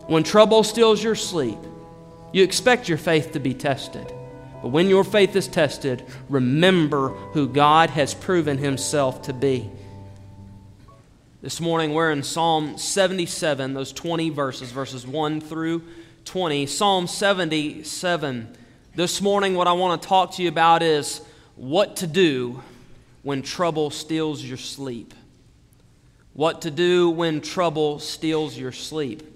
When trouble steals your sleep, you expect your faith to be tested. But when your faith is tested, remember who God has proven Himself to be. This morning we're in Psalm 77, those 20 verses, verses 1 through 20. Psalm 77. This morning what I want to talk to you about is what to do when trouble steals your sleep. What to do when trouble steals your sleep.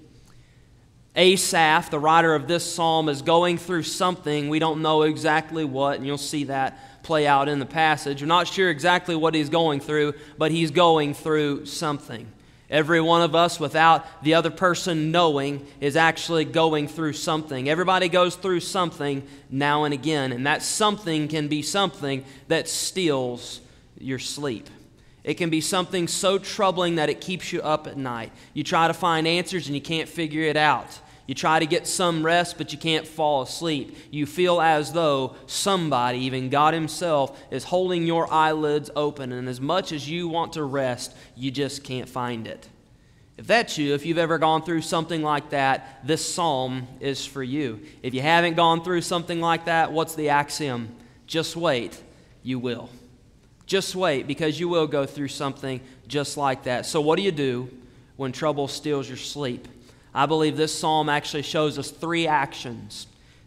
Asaph, the writer of this psalm, is going through something. We don't know exactly what, and you'll see that play out in the passage. We're not sure exactly what he's going through, but he's going through something. Every one of us, without the other person knowing, is actually going through something. Everybody goes through something now and again, and that something can be something that steals your sleep. It can be something so troubling that it keeps you up at night. You try to find answers and you can't figure it out. You try to get some rest, but you can't fall asleep. You feel as though somebody, even God Himself, is holding your eyelids open, and as much as you want to rest, you just can't find it. If that's you, if you've ever gone through something like that, this psalm is for you. If you haven't gone through something like that, what's the axiom? Just wait, you will. Just wait, because you will go through something just like that. So what do you do when trouble steals your sleep? I believe this psalm actually shows us three actions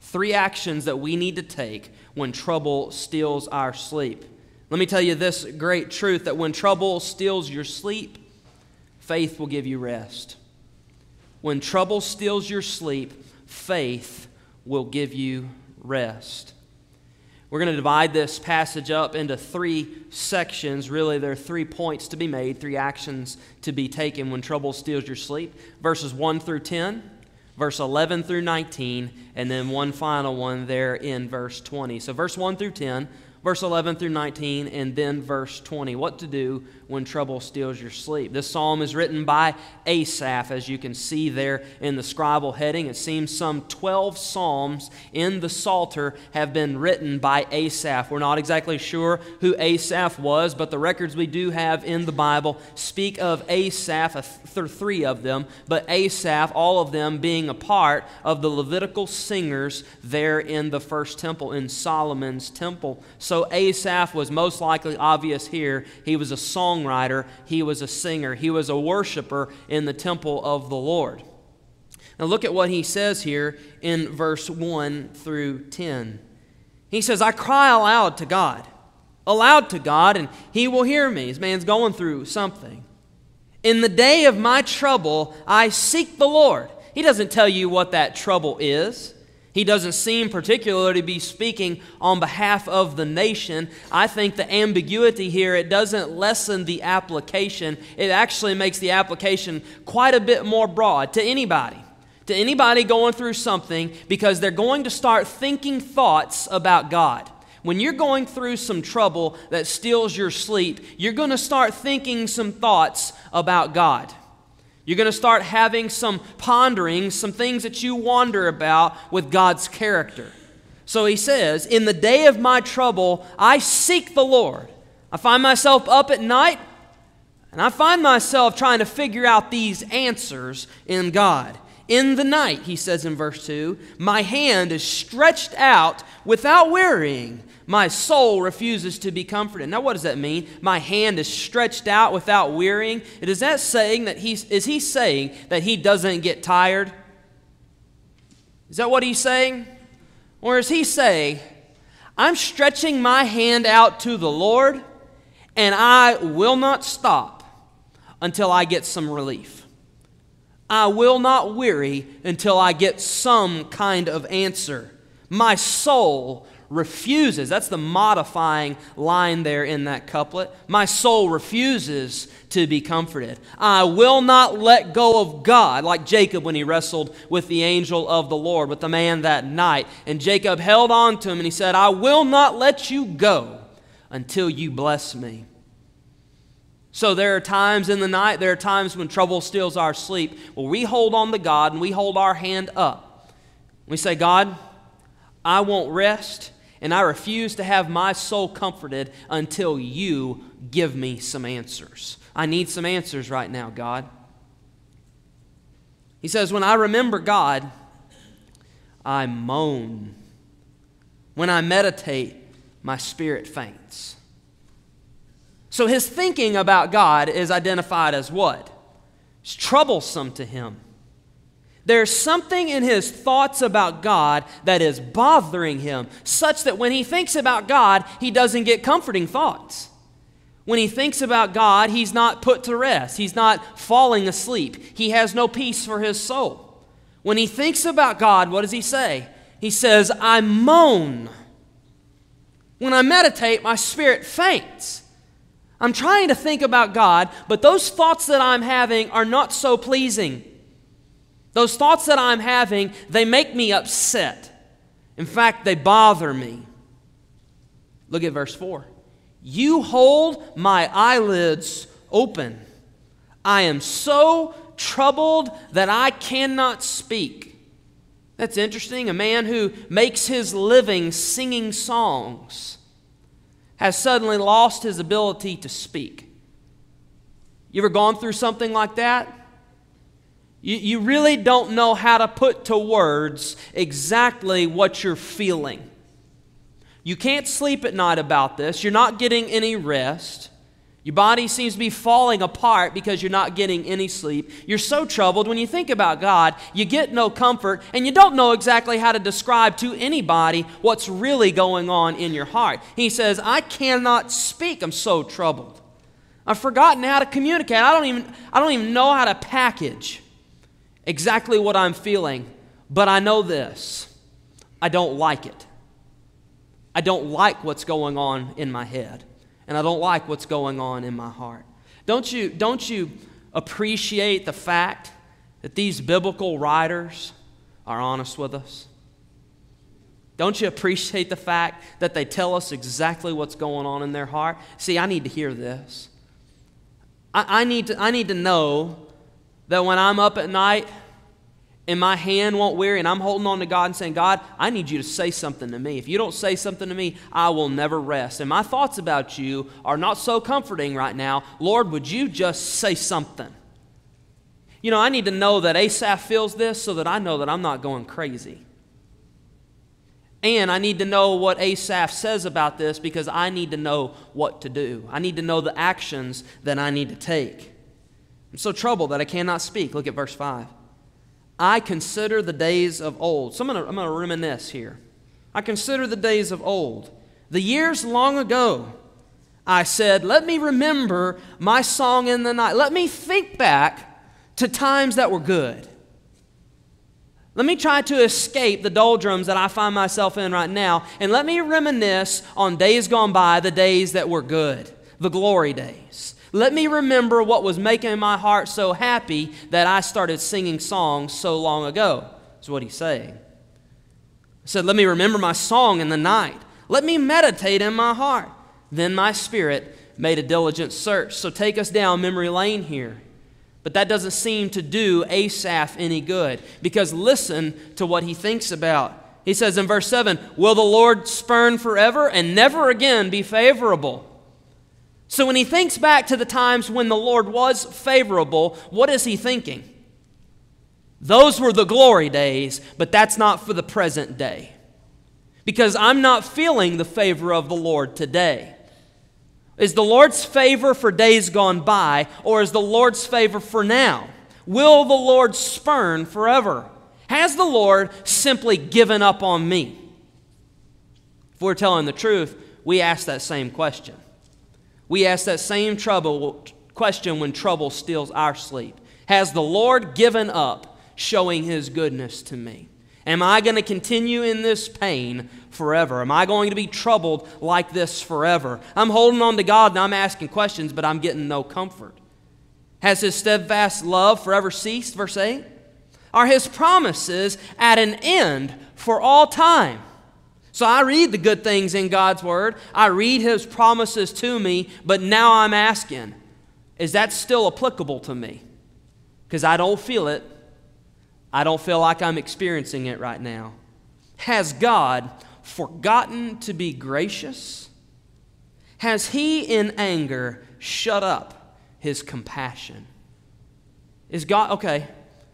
that we need to take when trouble steals our sleep. Let me tell you this great truth, that when trouble steals your sleep, faith will give you rest. When trouble steals your sleep, faith will give you rest. We're going to divide this passage up into three sections. Really, there are 3 points to be made, 3 actions to be taken when trouble steals your sleep. Verses 1 through 10, verse 11 through 19, and then one final one there in verse 20. So verse 1 through 10, verse 11 through 19, and then verse 20. What to do when trouble steals your sleep. This psalm is written by Asaph, as you can see there in the scribal heading. It seems some 12 psalms in the Psalter have been written by Asaph. We're not exactly sure who Asaph was, but the records we do have in the Bible speak of Asaph, 3 of them, but Asaph, all of them being a part of the Levitical singers there in the first temple, in Solomon's temple. So Asaph was most likely obvious here. He was a songwriter. He was a singer. He was a worshiper in the temple of the Lord. Now look at what he says here in verse 1 through 10. He says, I cry aloud to God, and He will hear me. This man's going through something. In the day of my trouble, I seek the Lord. He doesn't tell you what that trouble is. He doesn't seem particularly to be speaking on behalf of the nation. I think the ambiguity here, it doesn't lessen the application. It actually makes the application quite a bit more broad to anybody. To anybody going through something, because they're going to start thinking thoughts about God. When you're going through some trouble that steals your sleep, you're going to start thinking some thoughts about God. You're going to start having some pondering, some things that you wonder about with God's character. So he says, in the day of my trouble, I seek the Lord. I find myself up at night, and I find myself trying to figure out these answers in God. In the night, he says in verse 2, my hand is stretched out without wearying. My soul refuses to be comforted. Now, what does that mean? My hand is stretched out without wearying. Is that saying that is he saying that he doesn't get tired? Is that what he's saying? Or is he saying, I'm stretching my hand out to the Lord, and I will not stop until I get some relief. I will not weary until I get some kind of answer. My soul refuses. That's the modifying line there in that couplet. My soul refuses to be comforted. I will not let go of God, like Jacob when he wrestled with the angel of the Lord, with the man that night. And Jacob held on to him and he said, I will not let you go until you bless me. So there are times in the night, there are times when trouble steals our sleep, where we hold on to God and we hold our hand up. We say, God, I won't rest, and I refuse to have my soul comforted until you give me some answers. I need some answers right now, God. He says, when I remember God, I moan. When I meditate, my spirit faints. So his thinking about God is identified as what? It's troublesome to him. There's something in his thoughts about God that is bothering him, such that when he thinks about God, he doesn't get comforting thoughts. When he thinks about God, he's not put to rest. He's not falling asleep. He has no peace for his soul. When he thinks about God, what does he say? He says, I moan. When I meditate, my spirit faints. I'm trying to think about God, but those thoughts that I'm having are not so pleasing. Those thoughts that I'm having, they make me upset. In fact, they bother me. Look at verse 4. You hold my eyelids open. I am so troubled that I cannot speak. That's interesting. A man who makes his living singing songs has suddenly lost his ability to speak. You ever gone through something like that? You really don't know how to put to words exactly what you're feeling. You can't sleep at night about this. You're not getting any rest. Your body seems to be falling apart because you're not getting any sleep. You're so troubled. When you think about God, you get no comfort, and you don't know exactly how to describe to anybody what's really going on in your heart. He says, I cannot speak. I'm so troubled. I've forgotten how to communicate. I don't even know how to package exactly what I'm feeling, but I know this. I don't like it. I don't like what's going on in my head, and I don't like what's going on in my heart. Don't you appreciate the fact that these biblical writers are honest with us? Don't you appreciate the fact that they tell us exactly what's going on in their heart? See, I need to hear this. I need to know that when I'm up at night and my hand won't weary and I'm holding on to God and saying, God, I need you to say something to me. If you don't say something to me, I will never rest. And my thoughts about you are not so comforting right now. Lord, would you just say something? You know, I need to know that Asaph feels this so that I know that I'm not going crazy. And I need to know what Asaph says about this because I need to know what to do. I need to know the actions that I need to take. I'm so troubled that I cannot speak. Look at verse 5. I consider the days of old. So I'm going to reminisce here. I consider the days of old. The years long ago, I said, let me remember my song in the night. Let me think back to times that were good. Let me try to escape the doldrums that I find myself in right now, and let me reminisce on days gone by, the days that were good, the glory days. Let me remember what was making my heart so happy that I started singing songs so long ago. That's what he's saying. He said, let me remember my song in the night. Let me meditate in my heart. Then my spirit made a diligent search. So take us down memory lane here. But that doesn't seem to do Asaph any good, because listen to what he thinks about. He says in verse 7, will the Lord spurn forever and never again be favorable? So when he thinks back to the times when the Lord was favorable, what is he thinking? Those were the glory days, but that's not for the present day. Because I'm not feeling the favor of the Lord today. Is the Lord's favor for days gone by, or is the Lord's favor for now? Will the Lord spurn forever? Has the Lord simply given up on me? If we're telling the truth, we ask that same question. We ask that same question when trouble steals our sleep. Has the Lord given up showing His goodness to me? Am I going to continue in this pain forever? Am I going to be troubled like this forever? I'm holding on to God and I'm asking questions, but I'm getting no comfort. Has His steadfast love forever ceased? Verse 8. Are His promises at an end for all time? So I read the good things in God's Word. I read His promises to me, but now I'm asking, is that still applicable to me? Because I don't feel it. I don't feel like I'm experiencing it right now. Has God forgotten to be gracious? Has He in anger shut up His compassion? Is God, okay,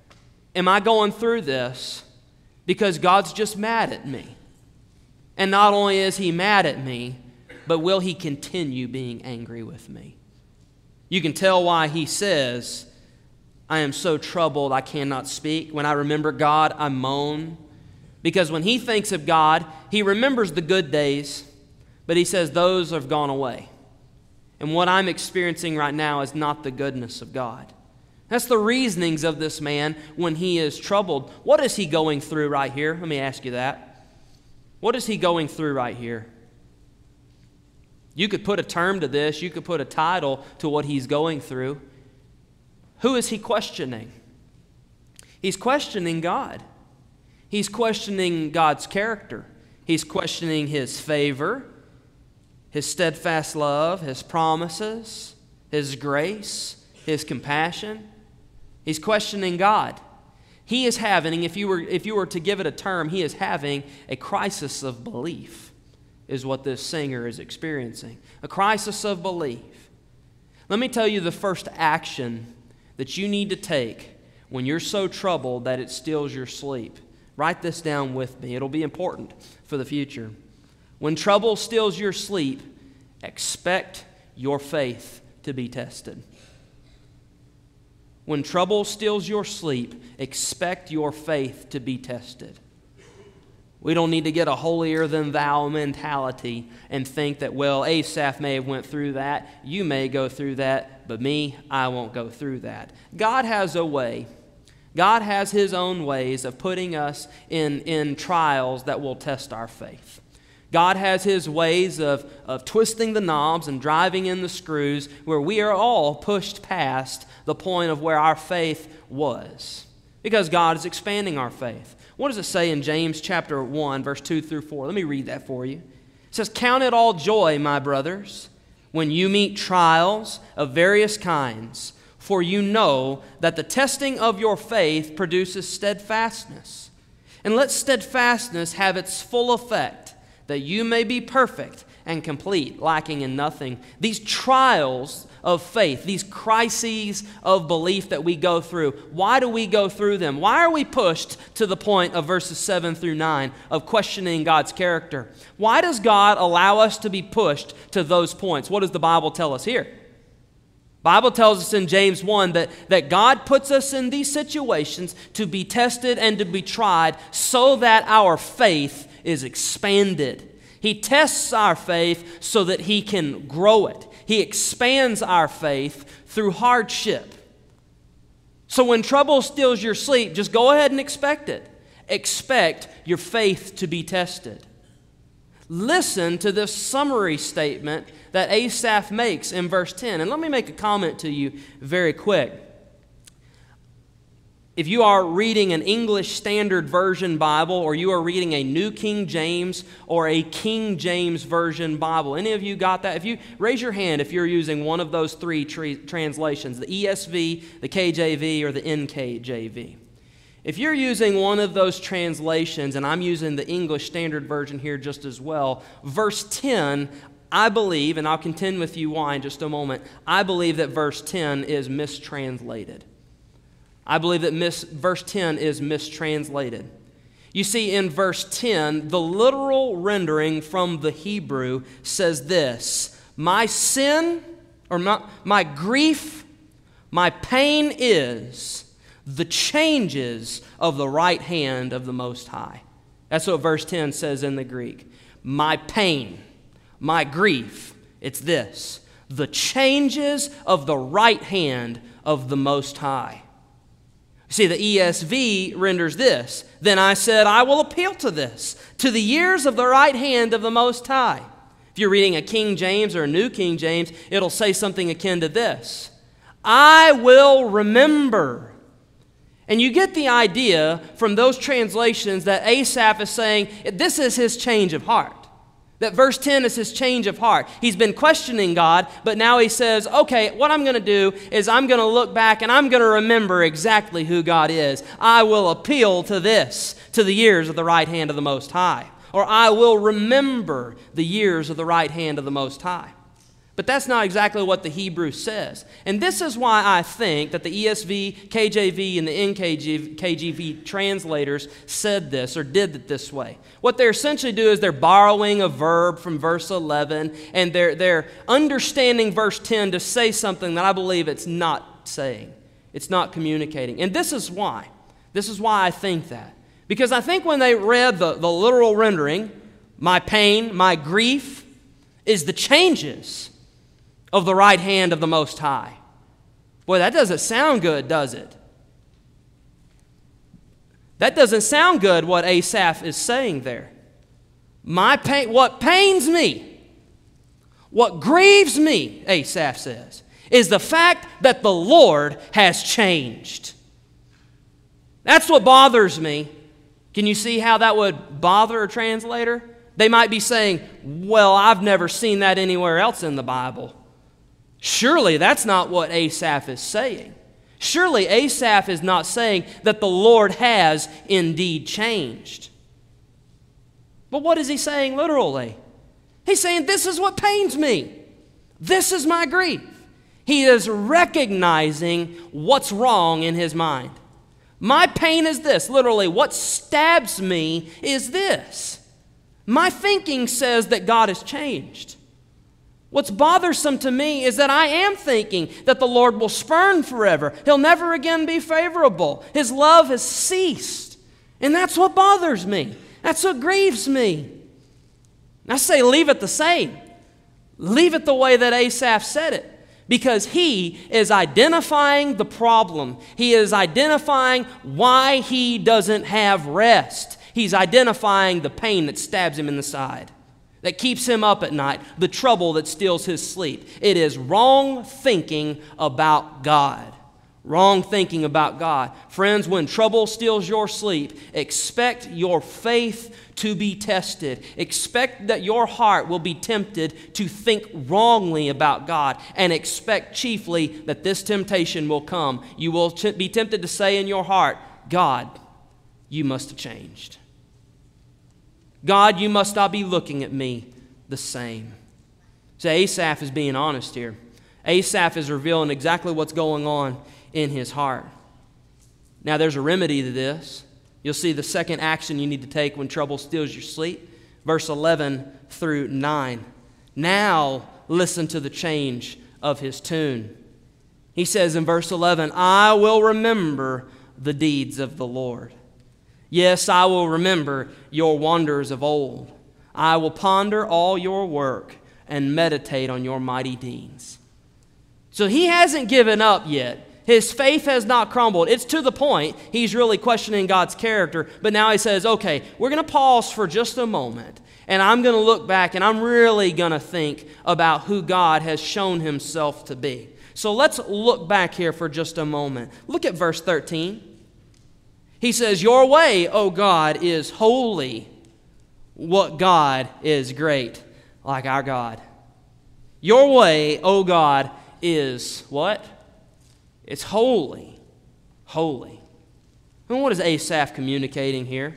Am I going through this because God's just mad at me? And not only is He mad at me, but will He continue being angry with me? You can tell why He says, I am so troubled I cannot speak. When I remember God, I moan. Because when he thinks of God, he remembers the good days, but he says those have gone away. And what I'm experiencing right now is not the goodness of God. That's the reasonings of this man when he is troubled. What is he going through right here? Let me ask you that. What is he going through right here? You could put a term to this. You could put a title to what he's going through. Who is he questioning? He's questioning God. He's questioning God's character. He's questioning His favor, His steadfast love, His promises, His grace, His compassion. He's questioning God. He is having, if you were to give it a term, he is having a crisis of belief, is what this singer is experiencing. A crisis of belief. Let me tell you the first action that you need to take when you're so troubled that it steals your sleep. Write this down with me. It'll be important for the future. When trouble steals your sleep, expect your faith to be tested. When trouble steals your sleep, expect your faith to be tested. We don't need to get a holier-than-thou mentality and think that, well, Asaph may have went through that, you may go through that, but me, I won't go through that. God has a way. God has His own ways of putting us in trials that will test our faith. God has His ways of twisting the knobs and driving in the screws where we are all pushed past the point of where our faith was. Because God is expanding our faith. What does it say in James chapter 1, verse 2 through 4? Let me read that for you. It says, "Count it all joy, my brothers, when you meet trials of various kinds, for you know that the testing of your faith produces steadfastness. And let steadfastness have its full effect, that you may be perfect and complete, lacking in nothing." These trials of faith, these crises of belief that we go through, why do we go through them? Why are we pushed to the point of verses 7 through 9 of questioning God's character? Why does God allow us to be pushed to those points? What does the Bible tell us here? The Bible tells us in James 1 that God puts us in these situations to be tested and to be tried so that our faith is expanded. He tests our faith so that He can grow it. He expands our faith through hardship. So when trouble steals your sleep, just go ahead and expect it. Expect your faith to be tested. Listen to this summary statement that Asaph makes in verse 10. And let me make a comment to you very quick. If you are reading an English Standard Version Bible, or you are reading a New King James or a King James Version Bible, any of you got that? If you raise your hand if you're using one of those three translations, the ESV, the KJV, or the NKJV. If you're using one of those translations, and I'm using the English Standard Version here just as well, verse 10, I believe, and I'll contend with you why in just a moment, I believe that verse 10 is mistranslated. I believe that verse 10 is mistranslated. You see, in verse 10, the literal rendering from the Hebrew says this: my sin, or my grief, my pain is the changes of the right hand of the Most High. That's what verse 10 says in the Greek. My pain, my grief, it's this: the changes of the right hand of the Most High. See, the ESV renders this: then I said, I will appeal to this, to the years of the right hand of the Most High. If you're reading a King James or a New King James, it'll say something akin to this: I will remember. And you get the idea from those translations that Asaph is saying this is his change of heart. That verse 10 is his change of heart. He's been questioning God, but now he says, okay, what I'm going to do is I'm going to look back and I'm going to remember exactly who God is. I will appeal to this, to the years of the right hand of the Most High. Or I will remember the years of the right hand of the Most High. But that's not exactly what the Hebrew says. And this is why I think that the ESV, KJV, and the NKJV translators said this or did it this way. What they're essentially doing is they're borrowing a verb from verse 11, and they're understanding verse 10 to say something that I believe it's not saying. It's not communicating. And this is why. This is why I think that. Because I think when they read the literal rendering, my pain, my grief, is the changes of the right hand of the Most High. Boy, that doesn't sound good, does it? That doesn't sound good, what Asaph is saying there. My pain, what pains me, what grieves me, Asaph says, is the fact that the Lord has changed. That's what bothers me. Can you see how that would bother a translator? They might be saying, well, I've never seen that anywhere else in the Bible. Surely that's not what Asaph is saying. Surely Asaph is not saying that the Lord has indeed changed. But what is he saying literally? He's saying, this is what pains me. This is my grief. He is recognizing what's wrong in his mind. My pain is this. Literally, what stabs me is this. My thinking says that God has changed. What's bothersome to me is that I am thinking that the Lord will spurn forever. He'll never again be favorable. His love has ceased. And that's what bothers me. That's what grieves me. I say leave it the same. Leave it the way that Asaph said it. Because he is identifying the problem. He is identifying why he doesn't have rest. He's identifying the pain that stabs him in the side, that keeps him up at night, the trouble that steals his sleep. It is wrong thinking about God. Wrong thinking about God. Friends, when trouble steals your sleep, expect your faith to be tested. Expect that your heart will be tempted to think wrongly about God, and expect chiefly that this temptation will come. You will be tempted to say in your heart, God, you must have changed. God, you must not be looking at me the same. So Asaph is being honest here. Asaph is revealing exactly what's going on in his heart. Now there's a remedy to this. You'll see the second action you need to take when trouble steals your sleep. Verse 11 through 9. Now listen to the change of his tune. He says in verse 11, I will remember the deeds of the Lord. Yes, I will remember your wonders of old. I will ponder all your work and meditate on your mighty deeds. So he hasn't given up yet. His faith has not crumbled. It's to the point he's really questioning God's character. But now he says, okay, we're going to pause for just a moment. And I'm going to look back and I'm really going to think about who God has shown himself to be. So let's look back here for just a moment. Look at verse 13. He says, your way, O God, is holy. What God is great, like our God. Your way, O God, is what? It's holy. Holy. And what is Asaph communicating here?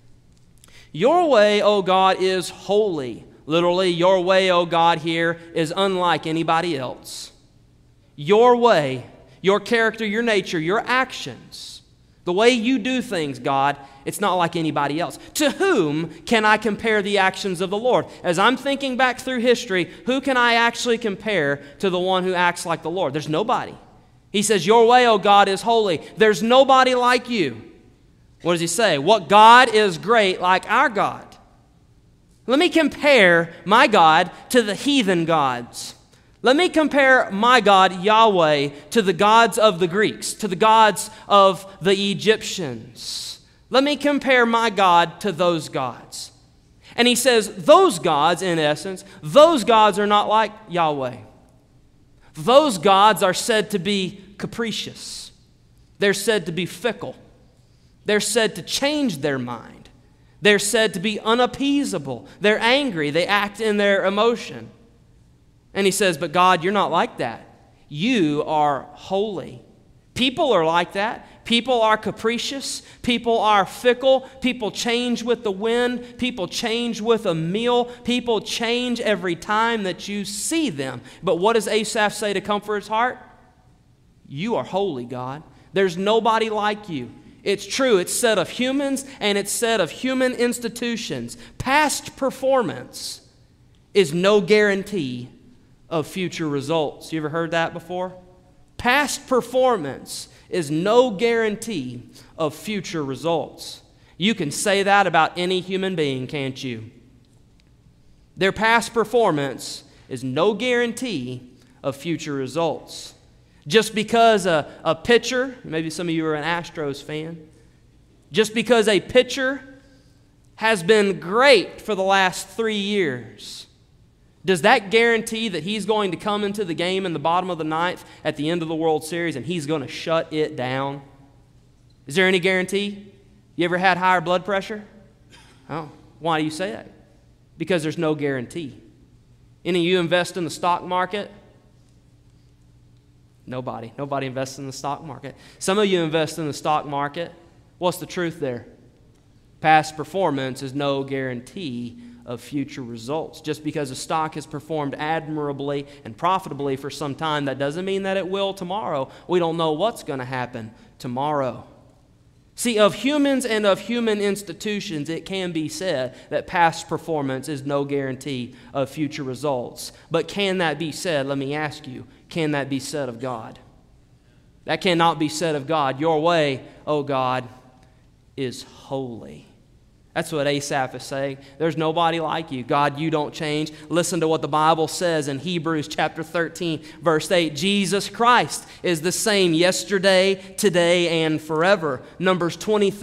Your way, O God, is holy. Literally, your way, O God, here is unlike anybody else. Your way, your character, your nature, your actions, the way you do things, God, it's not like anybody else. To whom can I compare the actions of the Lord? As I'm thinking back through history, who can I actually compare to the one who acts like the Lord? There's nobody. He says, your way, O God, is holy. There's nobody like you. What does he say? What God is great like our God. Let me compare my God to the heathen gods. Let me compare my God, Yahweh, to the gods of the Greeks, to the gods of the Egyptians. Let me compare my God to those gods. And he says, those gods, in essence, those gods are not like Yahweh. Those gods are said to be capricious. They're said to be fickle. They're said to change their mind. They're said to be unappeasable. They're angry. They act in their emotion. And he says, but God, you're not like that. You are holy. People are like that. People are capricious. People are fickle. People change with the wind. People change with a meal. People change every time that you see them. But what does Asaph say to comfort his heart? You are holy, God. There's nobody like you. It's true. It's said of humans and it's said of human institutions. Past performance is no guarantee of future results. You ever heard that before? Past performance is no guarantee of future results. You can say that about any human being, can't you? Their past performance is no guarantee of future results. Just because a pitcher, maybe some of you are an Astros fan, just because a pitcher has been great for the last 3 years, does that guarantee that he's going to come into the game in the bottom of the ninth at the end of the World Series and he's going to shut it down? Is there any guarantee? You ever had higher blood pressure? Oh, why do you say that? Because there's no guarantee. Any of you invest in the stock market? Nobody invests in the stock market. Some of you invest in the stock market. What's the truth there? Past performance is no guarantee of future results. Just because a stock has performed admirably and profitably for some time, that doesn't mean that it will tomorrow. We don't know what's going to happen tomorrow. See, of humans and of human institutions, it can be said that past performance is no guarantee of future results. But can that be said? Let me ask you, can that be said of God? That cannot be said of God. Your way, O God, is holy. That's what Asaph is saying. There's nobody like you. God, you don't change. Listen to what the Bible says in Hebrews chapter 13, verse 8. Jesus Christ is the same yesterday, today, and forever. Numbers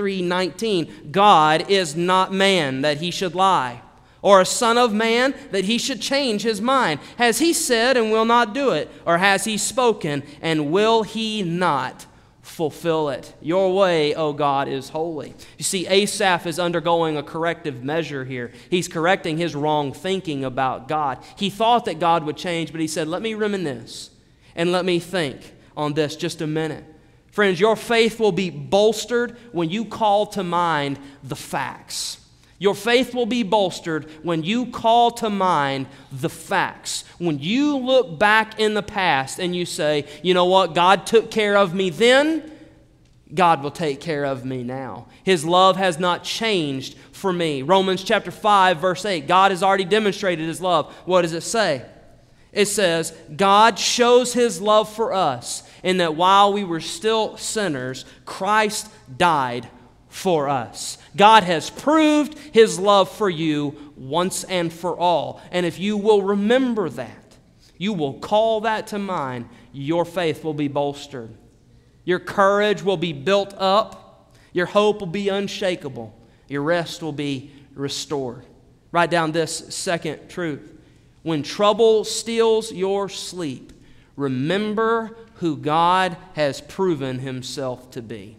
23:19. God is not man that he should lie, or a son of man that he should change his mind. Has he said and will not do it? Or has he spoken and will he not fulfill it? Your way, O God, is holy. You see, Asaph is undergoing a corrective measure here. He's correcting his wrong thinking about God. He thought that God would change, but he said, let me reminisce and let me think on this just a minute. Friends, your faith will be bolstered when you call to mind the facts. Your faith will be bolstered when you call to mind the facts. When you look back in the past and you say, you know what, God took care of me then, God will take care of me now. His love has not changed for me. Romans chapter 5, verse 8, God has already demonstrated His love. What does it say? It says, God shows His love for us in that while we were still sinners, Christ died for us. God has proved His love for you once and for all. And if you will remember that, you will call that to mind, your faith will be bolstered. Your courage will be built up. Your hope will be unshakable. Your rest will be restored. Write down this second truth. When trouble steals your sleep, remember who God has proven Himself to be.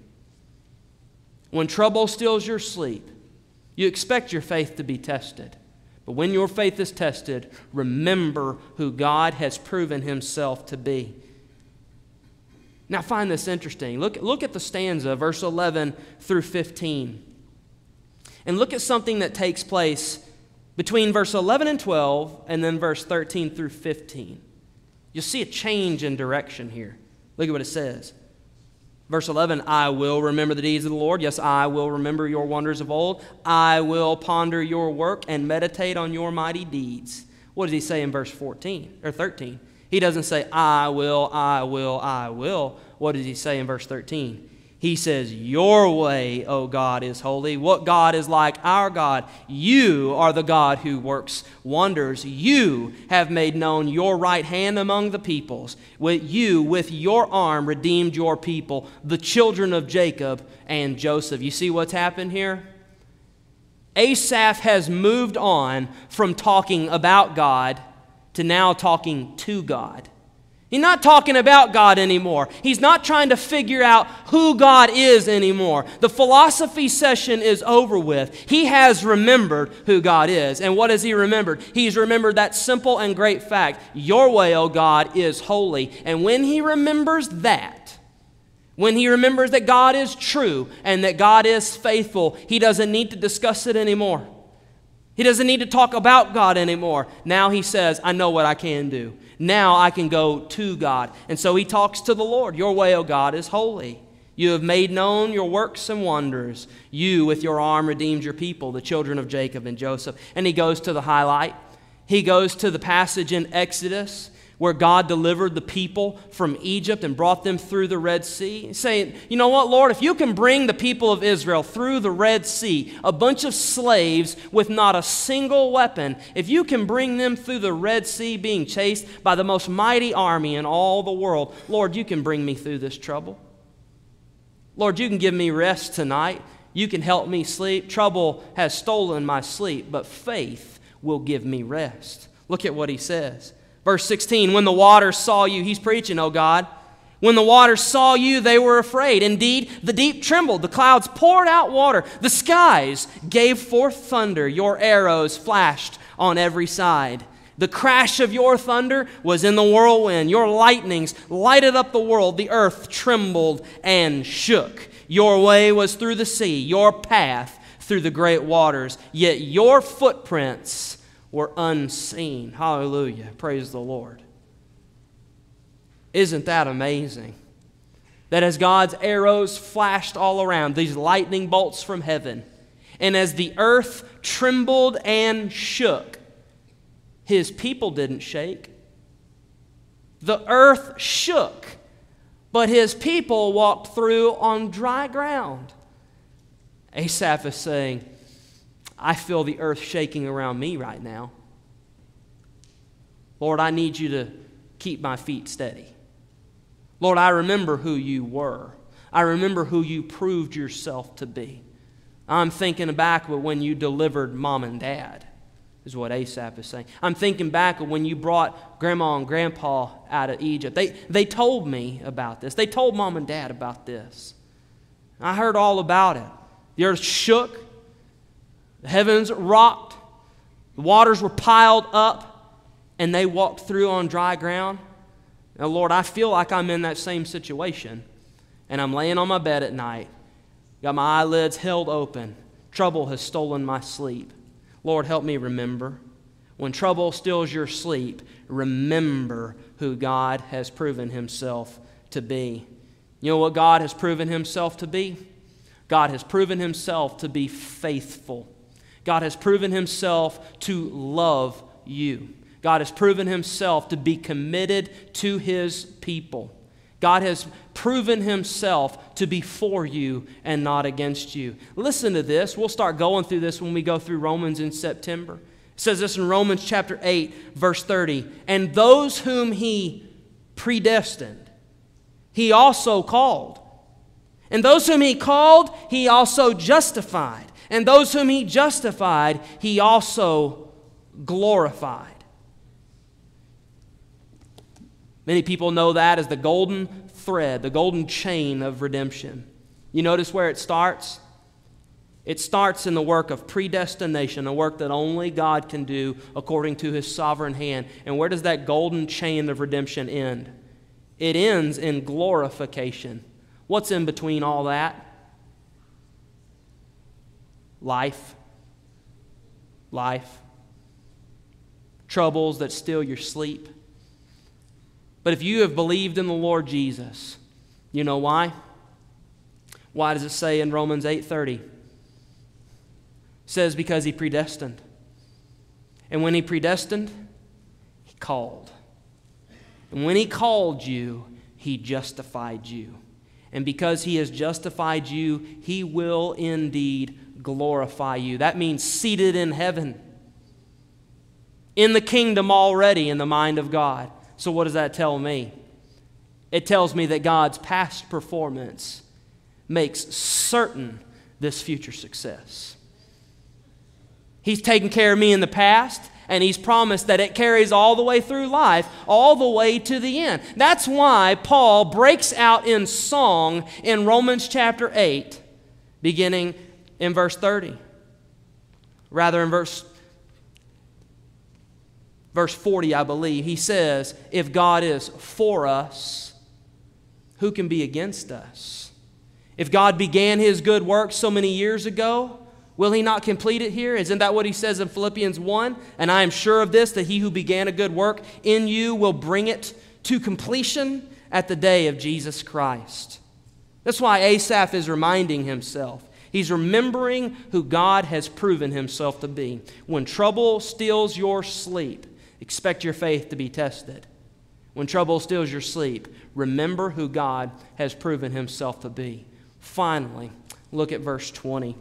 When trouble steals your sleep, you expect your faith to be tested. But when your faith is tested, remember who God has proven Himself to be. Now, I find this interesting. Look at the stanza, verse 11 through 15. And look at something that takes place between verse 11 and 12 and then verse 13 through 15. You'll see a change in direction here. Look at what it says. Verse 11, I will remember the deeds of the Lord. Yes, I will remember your wonders of old. I will ponder your work and meditate on your mighty deeds. What does he say in verse 14 or 13? He doesn't say, I will, I will, I will. What does he say in verse 13? He says, your way, O God, is holy. What God is like our God? You are the God who works wonders. You have made known your right hand among the peoples. With your arm, redeemed your people, the children of Jacob and Joseph. You see what's happened here? Asaph has moved on from talking about God to now talking to God. He's not talking about God anymore. He's not trying to figure out who God is anymore. The philosophy session is over with. He has remembered who God is. And what has he remembered? He's remembered that simple and great fact. Your way, O God, is holy. And when he remembers that, When he remembers that God is true and that God is faithful, he doesn't need to discuss it anymore. He doesn't need to talk about God anymore. Now he says, I know what I can do. Now I can go to God. And so he talks to the Lord. Your way, O God, is holy. You have made known your works and wonders. You, with your arm, redeemed your people, the children of Jacob and Joseph. And he goes to the highlight. He goes to the passage in Exodus where God delivered the people from Egypt and brought them through the Red Sea, saying, you know what, Lord, if you can bring the people of Israel through the Red Sea, a bunch of slaves with not a single weapon, if you can bring them through the Red Sea being chased by the most mighty army in all the world, Lord, you can bring me through this trouble. Lord, you can give me rest tonight. You can help me sleep. Trouble has stolen my sleep, but faith will give me rest. Look at what he says. Verse 16, when the waters saw you, he's preaching, oh God. When the waters saw you, they were afraid. Indeed, the deep trembled. The clouds poured out water. The skies gave forth thunder. Your arrows flashed on every side. The crash of your thunder was in the whirlwind. Your lightnings lighted up the world. The earth trembled and shook. Your way was through the sea, your path through the great waters. Yet your footprints were unseen. Hallelujah. Praise the Lord. Isn't that amazing? That as God's arrows flashed all around, these lightning bolts from heaven, and as the earth trembled and shook, his people didn't shake. The earth shook, but his people walked through on dry ground. Asaph is saying, I feel the earth shaking around me right now. Lord, I need you to keep my feet steady. Lord, I remember who you were. I remember who you proved yourself to be. I'm thinking back of when you delivered mom and dad, is what Asaph is saying. I'm thinking back of when you brought grandma and grandpa out of Egypt. They told me about this. They told mom and dad about this. I heard all about it. The earth shook. The heavens rocked. The waters were piled up, and they walked through on dry ground. Now, Lord, I feel like I'm in that same situation, and I'm laying on my bed at night, got my eyelids held open. Trouble has stolen my sleep. Lord, help me remember. When trouble steals your sleep, remember who God has proven himself to be. You know what God has proven himself to be? God has proven himself to be faithful. God has proven himself to love you. God has proven himself to be committed to his people. God has proven himself to be for you and not against you. Listen to this. We'll start going through this when we go through Romans in September. It says this in Romans chapter 8, verse 30. And those whom he predestined, he also called. And those whom he called, he also justified. And those whom he justified, he also glorified. Many people know that as the golden thread, the golden chain of redemption. You notice where it starts? It starts in the work of predestination, a work that only God can do according to his sovereign hand. And where does that golden chain of redemption end? It ends in glorification. What's in between all that? Life. Troubles that steal your sleep. But if you have believed in the Lord Jesus, you know why? Why does it say in Romans 8:30? It says because he predestined. And when he predestined, he called. And when he called you, he justified you. And because he has justified you, he will indeed glorify you. That means seated in heaven, in the kingdom already in the mind of God. So what does that tell me? It tells me that God's past performance makes certain this future success. He's taken care of me in the past, and he's promised that it carries all the way through life, all the way to the end. That's why Paul breaks out in song in Romans chapter 8, beginning in verse 30. Rather, in verse 40, I believe, he says, if God is for us, who can be against us? If God began His good work so many years ago, will He not complete it here? Isn't that what He says in Philippians 1? And I am sure of this, that He who began a good work in you will bring it to completion at the day of Jesus Christ. That's why Asaph is reminding himself. He's remembering who God has proven Himself to be. When trouble steals your sleep, expect your faith to be tested. When trouble steals your sleep, remember who God has proven Himself to be. Finally, look at verse 20.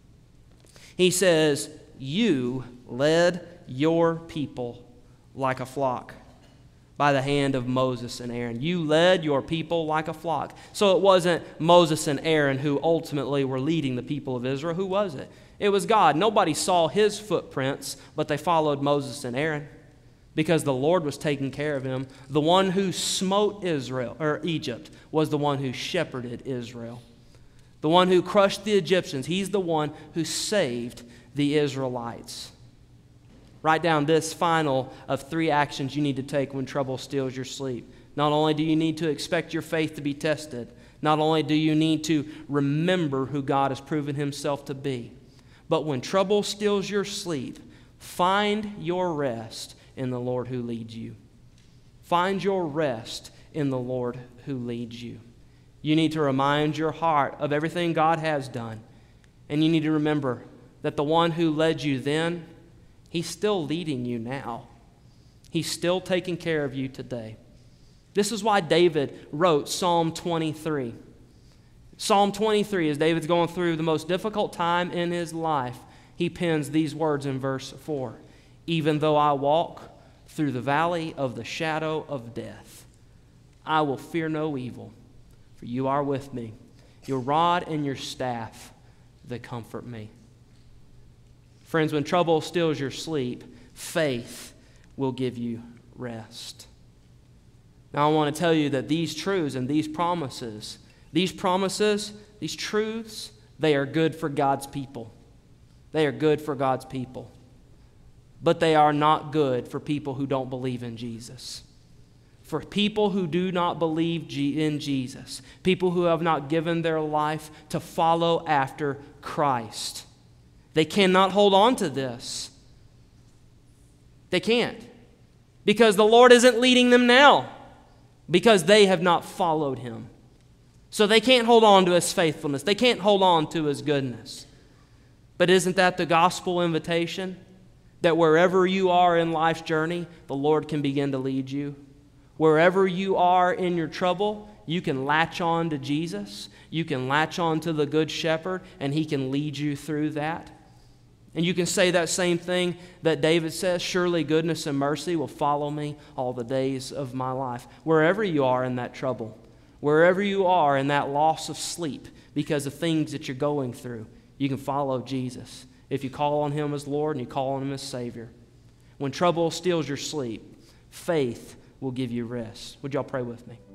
He says, you led your people like a flock by the hand of Moses and Aaron. You led your people like a flock. So it wasn't Moses and Aaron who ultimately were leading the people of Israel. Who was it? It was God. Nobody saw His footprints, but they followed Moses and Aaron because the Lord was taking care of him. The one who smote Egypt was the one who shepherded Israel. The one who crushed the Egyptians, He's the one who saved the Israelites. Write down this final of 3 actions you need to take when trouble steals your sleep. Not only do you need to expect your faith to be tested, not only do you need to remember who God has proven Himself to be, but when trouble steals your sleep, find your rest in the Lord who leads you. Find your rest in the Lord who leads you. You need to remind your heart of everything God has done. And you need to remember that the one who led you then, He's still leading you now. He's still taking care of you today. This is why David wrote Psalm 23. Psalm 23, as David's going through the most difficult time in his life, he pens these words in verse 4. Even though I walk through the valley of the shadow of death, I will fear no evil, for you are with me. Your rod and your staff, they comfort me. Friends, when trouble steals your sleep, faith will give you rest. Now I want to tell you that these truths and these promises, these truths, they are good for God's people. They are good for God's people. But they are not good for people who don't believe in Jesus. For people who do not believe in Jesus, people who have not given their life to follow after Christ, they cannot hold on to this. They can't. Because the Lord isn't leading them now. Because they have not followed Him. So they can't hold on to His faithfulness. They can't hold on to His goodness. But isn't that the gospel invitation? That wherever you are in life's journey, the Lord can begin to lead you. Wherever you are in your trouble, you can latch on to Jesus. You can latch on to the Good Shepherd, and He can lead you through that. And you can say that same thing that David says, surely goodness and mercy will follow me all the days of my life. Wherever you are in that trouble, wherever you are in that loss of sleep because of things that you're going through, you can follow Jesus. If you call on Him as Lord and you call on Him as Savior. When trouble steals your sleep, faith will give you rest. Would y'all pray with me?